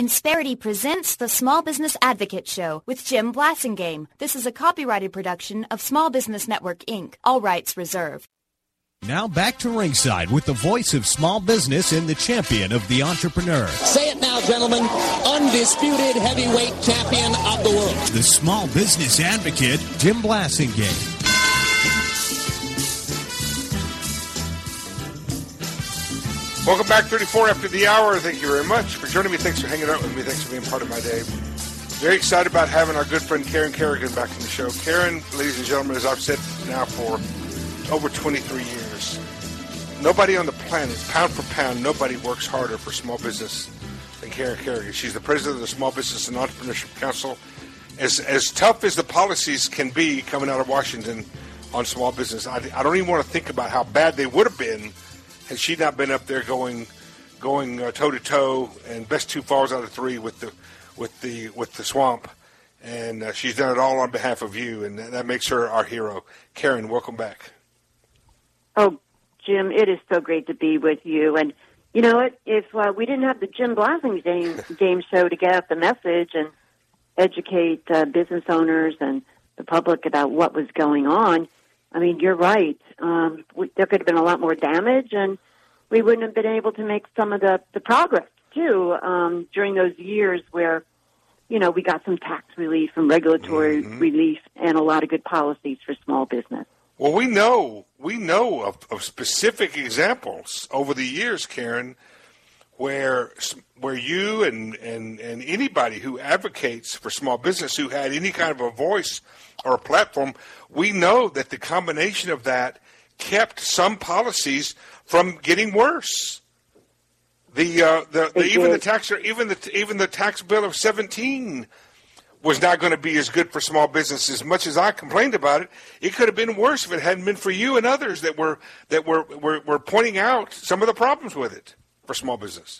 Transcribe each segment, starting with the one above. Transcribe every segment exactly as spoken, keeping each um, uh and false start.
Insperity presents the Small Business Advocate Show with Jim Blasingame. This is a copyrighted production of Small Business Network, Incorporated. All rights reserved. Now back to ringside with the voice of small business and the champion of the entrepreneur. Say it now, gentlemen. Undisputed heavyweight champion of the world. The small business advocate, Jim Blasingame. Welcome back, thirty-four after the hour. Thank you very much for joining me. Thanks for hanging out with me. Thanks for being part of my day. Very excited about having our good friend Karen Kerrigan back in the show. Karen, ladies and gentlemen, as I've said now for over twenty-three years, nobody on the planet, pound for pound, nobody works harder for small business than Karen Kerrigan. She's the president of the Small Business and Entrepreneurship Council. As as tough as the policies can be coming out of Washington on small business, I, I don't even want to think about how bad they would have been had she not been up there going going uh, toe to toe and best two falls out of three with the with the with the swamp. And uh, she's done it all on behalf of you, and that makes her our hero. Karen, welcome back. Oh, Jim, it is so great to be with you. And you know what? If uh, we didn't have the Jim Blasingame game show to get out the message and educate uh, business owners and the public about what was going on, I mean, you're right. Um, we, there could have been a lot more damage, and we wouldn't have been able to make some of the, the progress, too, um, during those years where, you know, we got some tax relief and regulatory mm-hmm. relief and a lot of good policies for small business. Well, we know we know of, of specific examples over the years, Karen, where where you and, and, and anybody who advocates for small business, who had any kind of a voice or a platform, we know that the combination of that kept some policies from getting worse. The uh, the, the even the tax even the even the tax bill of seventeen was not going to be as good for small business. As much as I complained about it, it could have been worse if it hadn't been for you and others that were that were were, were pointing out some of the problems with it for small business.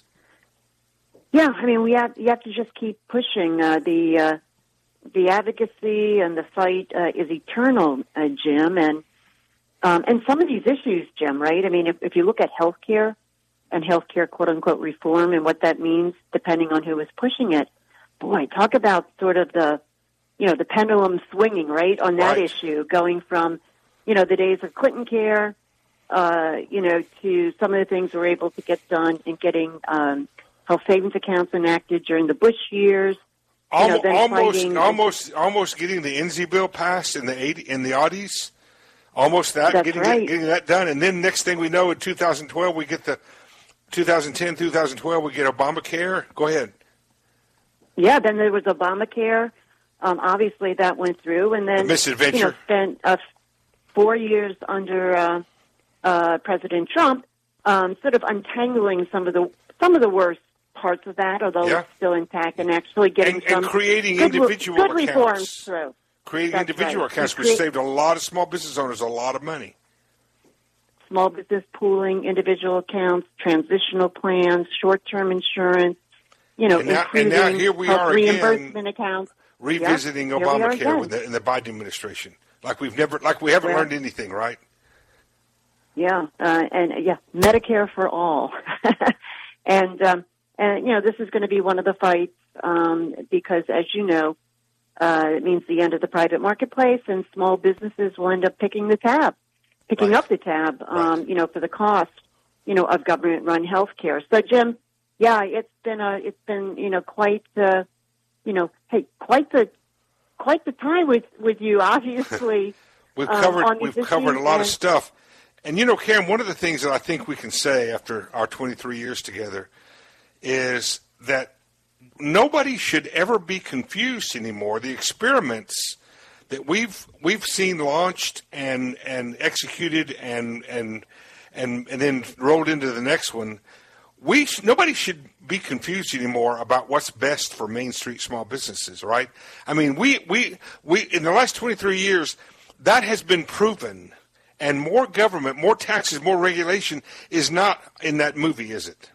Yeah, I mean, we have you have to just keep pushing. Uh, the uh, the advocacy and the fight uh, is eternal, uh, Jim, and um, and some of these issues, Jim. Right? I mean, if, if you look at healthcare and healthcare quote unquote reform and what that means, depending on who is pushing it. Boy, talk about sort of the, you know, the pendulum swinging, right, on that right. issue, going from, you know, the days of Clinton care, uh, you know, to some of the things we're able to get done in getting um, health savings accounts enacted during the Bush years. Almost, you know, almost, fighting, almost, almost getting the N Z bill passed in the eighty, in the Audis. Almost that, That's getting, right. that, getting that done. And then next thing we know, in two thousand twelve, we get the, twenty ten, twenty twelve, we get Obamacare. Go ahead. Yeah, then there was Obamacare. Um, obviously, that went through, and then the misadventure. You know, spent uh, four years under uh, uh, President Trump, um, sort of untangling some of the some of the worst parts of that, although yeah. it's still intact, and actually getting and, some and creating good, individual good accounts. reforms through. Creating That's individual right. accounts, Create, which saved a lot of small business owners a lot of money. Small business pooling, individual accounts, transitional plans, short-term insurance. You know, and now, including and now here we are reimbursement again, accounts. revisiting yeah, Obamacare with the, in the Biden administration, like we've never, like we haven't well, learned anything, right? Yeah, uh, and yeah, Medicare for all, and um, and you know, this is going to be one of the fights um, because, as you know, uh, it means the end of the private marketplace, and small businesses will end up picking the tab, picking right. up the tab, um, right. you know, for the cost, you know, of government-run health care. So, Jim. Yeah, it's been a, it's been, you know, quite, uh, you know, hey, quite the, quite the time with, with you, obviously. we've um, covered, we've covered a lot and, of stuff. And, you know, Karen, one of the things that I think we can say after our twenty-three years together is that nobody should ever be confused anymore. The experiments that we've, we've seen launched and, and executed and, and, and, and then rolled into the next one, We sh- nobody should be confused anymore about what's best for Main Street small businesses, right? I mean, we we we in the last twenty-three years, that has been proven, and more government, more taxes, more regulation is not in that movie, is it?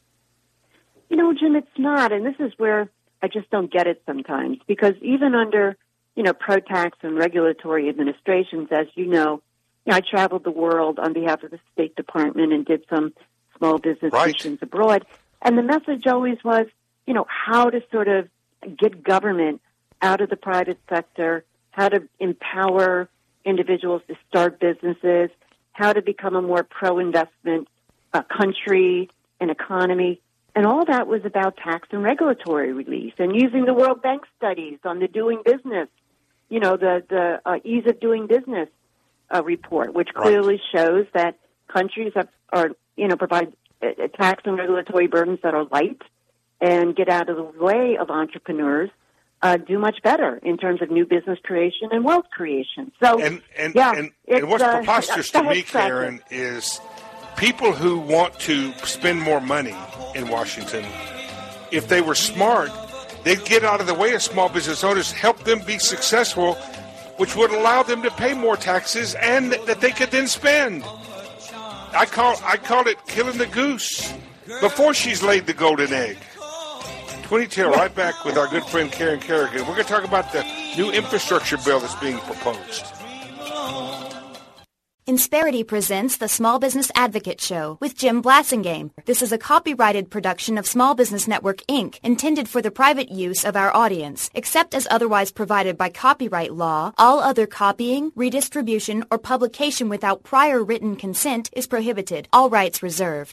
You know, Jim, it's not, and this is where I just don't get it sometimes, because even under, you know, pro-tax and regulatory administrations, as you know, you know, I traveled the world on behalf of the State Department and did some small business right. missions abroad. And the message always was, you know, how to sort of get government out of the private sector, how to empower individuals to start businesses, how to become a more pro-investment uh, country and economy. And all that was about tax and regulatory relief and using the World Bank studies on the doing business, you know, the, the uh, ease of doing business uh, report, which clearly right. shows that countries that are, you know, provide uh, tax and regulatory burdens that are light and get out of the way of entrepreneurs uh, do much better in terms of new business creation and wealth creation. So, and, and, yeah, and, and what's uh, preposterous to me, Karen, is people who want to spend more money in Washington, if they were smart, they'd get out of the way of small business owners, help them be successful, which would allow them to pay more taxes and that they could then spend. I call I call it killing the goose before she's laid the golden egg. twenty-two, right back with our good friend Karen Kerrigan. We're going to talk about the new infrastructure bill that's being proposed. Insperity presents the Small Business Advocate Show with Jim Blasingame. This is a copyrighted production of Small Business Network, Incorporated, intended for the private use of our audience. Except as otherwise provided by copyright law, all other copying, redistribution, or publication without prior written consent is prohibited. All rights reserved.